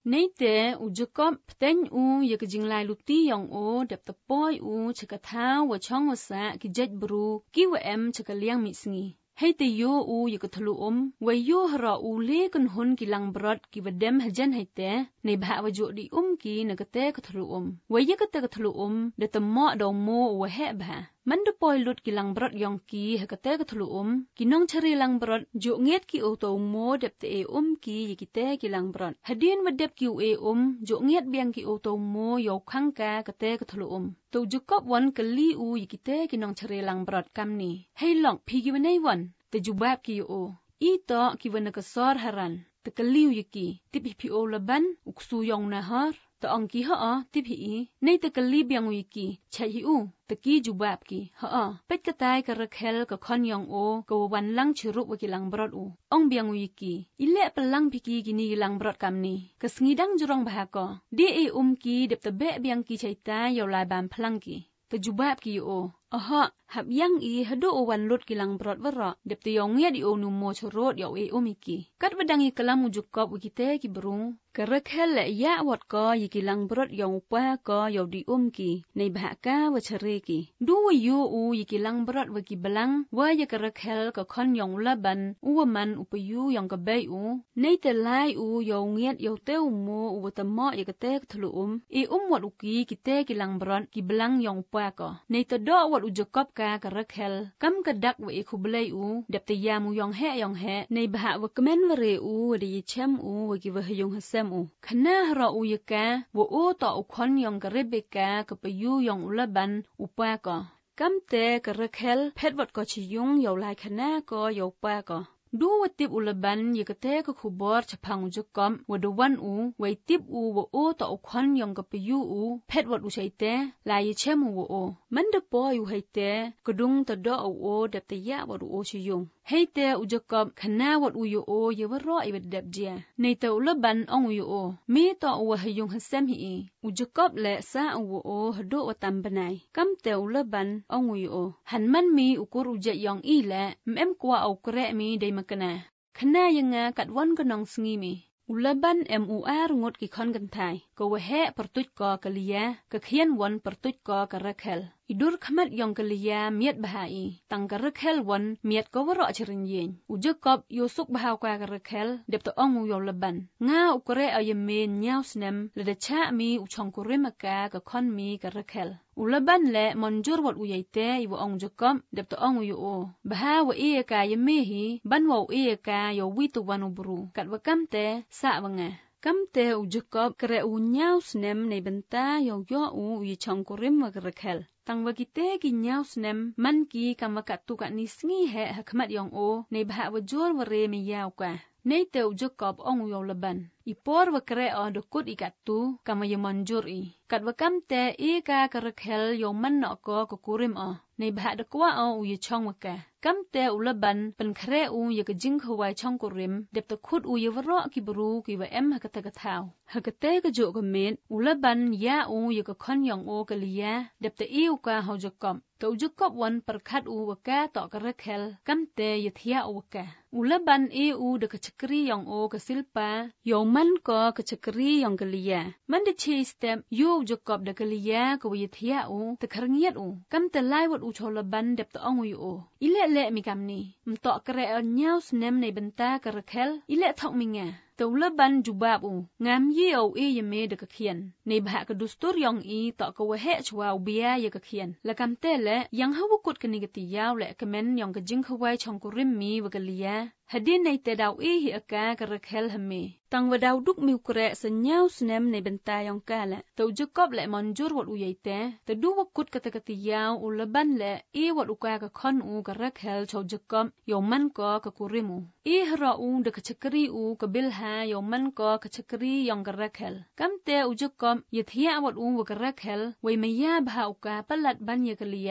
Nei te u Jacob pten u ye ke jinglai luti yang o dep te poi u cheka thau wa chong wa sa ki jet bru ki wa cheka liang mi sngi. Hei te yo u ye ke thlu wa yo hra u le kun hun ki lang brot ki wa dem hajan hei te nei bha wa jo di ki na ke te ke thlu wa ye ke te ke thlu de te mo do mo wa he bha. Man de poi lut ki lang brot yong ki ha ke te ke thlu ki nong chari lang brot jo nget ki o to mo dep te ki ye ki te ki lang brot. Hadin wa dep ki jo nget biang ki o to mo yo khang ka ke te ke thlu to Jacob wan ke li u ye ki te ki nong chari lang brot kam ni. Hei long phi ki wa nei wan te jubab ki o I to ki wa na ka sor haran te ke liu ye ki ti pi o laban u ksu yong na har te ong ki ha ti pi nei te ke li biang u ye ki chai hi u te ki jubab ki ha pet ka tai ka rakhel ka khon yong o ko wan lang chiru wa ki lang brot u ong biang u ye ki ile pelang pi ki ni lang brot kam ni ka sngi jurong bah ko di ki dep te be biang ki chai ta yo lai ban plang ki te jubab ki o aha hab yang hado o wan lut kilang brot wara dep te yong ya di o nu mo chorot yo ki kat wadangi kalam Jacob wi kite ki brung ka rakhel le ya wat ko yi kilang brot yong pa ko yo di ki nei bha ka wa chare ki du wa yo u yi kilang brot wa ki balang wa ya ka rakhel ka khon yong laban u man upayu yong ka bei u nei te lai u yo ngiat yo te mo u ta mo ya ka te thlu wat u ki kite kilang brot ki balang yong pa ko nei te do wat u Jacob ka rakhel kam ka dak wa khublei u dep te ya mu yong he nei bha wa kemen wa re u ri chem u wa ki wa yong hasem u khana ra u ye ka wa o to u khon yong ka rebeka ka payu yong ulaban u pa ko kam te ka rakhel phet wat ko chi yung yo lai khana ko yo pa ko du wa tip ulaban ye ka te ka khubor chapang Jacob wa do wan u wa tip u wa o to u khon yong ka payu u phet wat u chai te la ye chem u o man de po yu hai te kudung ta do o dep te ya wa o chi yung hei te u Jacob khana wat u yo o ye wa ro I bet dep dia nei te ulaban ong u yo o me to u wa yung hasem hi u Jacob le sa u o hado wa tam banai kam te ulaban ong u yo o han man mi u kur u je yong I le mem kwa au kre mi dei makana khana yanga kat wan kanong sngi mi ulaban MUR ngot ki khon kan thai ko wa he pertuj ko kalia ka khian wan pertuj ko ka rakhel idur khamat yong kalia miat bahai tang ka rakhel wan miat ko waro chirin yen u Jacob yusuk bahaw ka rakhel dep to ong u yo laban nga u kore ayemen nyaw snem le de cha mi u chong kore maka ka khon mi ka rakhel ulaban le monjur wat u yaite I wa ong Jacob dep to ong u yo o bahaw ka yeme hi ban wa ka yo wi tu wan u bru kat wa kam te sa wanga kam te u Jacob kre u nyaw snem nei benta yo u yi chong kurim wa rakhel tang wa kite ki nyaw snem man ki kam ka tu ka ni sngi he hakmat yong o nei bha wa jor wa re mi yaw ka nei te u Jacob ong u yo laban ipor wa kre o de kut I katu kam ye monjur I kat wa kam te ka rakhel yo man no ko kurim o nei bha de kwa o u yi chong wa ka kam te u laban pen kre u ye ka jing khwai chong kurim dep te khut u ye waro ki bru ki wa hakata ka thau hakate ka jo ka met u laban ya u ye ka khon yong o ka liya dep te u ka ho Jacob to Jacob wan perkhat u wa ka to ka rakhel kam te ye thia u ka u laban u de ka chakri yong o ka silpa yo man ko ka chakri yong ka liya man de chi step yu Jacob de ka liya ko ye thia u te kharngiat u kam te lai wat u cholaban dep to ong u ile le mi kam ni mto kre nyaw snem nei benta ka rakhel ile thok mi nga to laban jubab u ngam ye o ye me de ka khian nei bha ka dustur yong to ka wa he chwa u bia ye ka khian la kam te le yang hawu kut ka ni ga ti yaw le kamen yong ka jing khwai chong ku rim mi wa ka liya hadin nei te daw hi aka ka rakhel hame tang wa daw duk mi kre sa nyaw snem nei benta yong ka la to Jacob le monjur wat u yeite te du wa kut ka ti yaw u laban le wat u ka khon u ka rakhel cho Jacob yo man ko ka kurimu hra u de ka chakri u ka bilha yo man ko ka chakri yong ka rakhel kam te u Jacob ye thia wat u ka rakhel we me ya bha u ka palat ban ye ka liya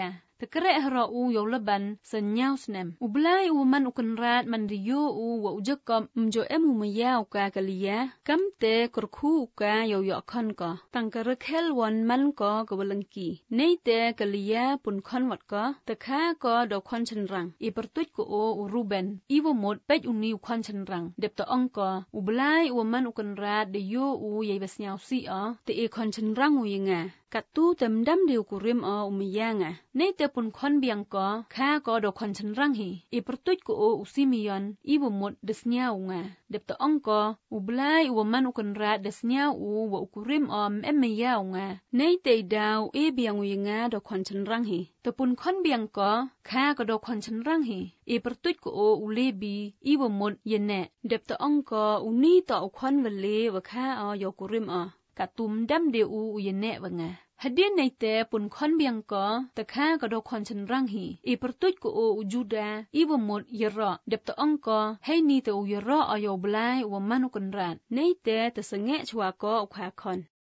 ตะกระหรอูยลบันสัญญาสนมอุบลายอูมันอุกันราดมันริโยอูวอุจกอมโจเอมูมยาวกากะลียะกัมเตกรคูกายอยคันก็ตังกระเคลวันมันก็กวลังกีในเตกะลียะปุนคันวัดก็ตะค้าก็ดอกควันชันรังอีประตุกโอรูเบนอีวหมดเป็ดอุนิวควันชันรังเด็บตะองก็อุบลายอูมันอุกันราดเดโยอูยายเวสยาวซีอ๋อเตเอควันชันรังอูยังไงกัดตู้เต็มดำเดียวกุริมอ๋ออุมยังอ่ะในเตปุนควันเบียงก็ข้าก็ดอกควันชันรังฮีอีประตุกโออุซิมิยอนอีวหมดเดสเนียวงาเด็บตะองก็อุบลายอูมันอุกันราดเดสเนียวอูวอุกุริมอ๋อเอ็มไม่ยาวงาในเตดาวเอเบียงอูยังไงดอกควันชันรังฮีตะปุนควันเบียงก็ข้าก็ดอกควันชันรังฮีอีประตุกโออุเลบีอีวหมดเย็นแน่เด็บตะองก็อุนี่ต่อควันวันเลวข้าอ๋อยกุริมอ๋อกัดตุมดำเดียวอูเย็นแน่วงาฮัดเดียนในเตปุนคอนเบียงก็ตะข้าก็ดอกคอนชันรังฮีอีประตุกโออุจูดาอีวหมดยระเด็บตะองก็ให้นี่เตอยระอายบลายวมันอุกันรัดในเตตะสงะชวาก็ขวาคอน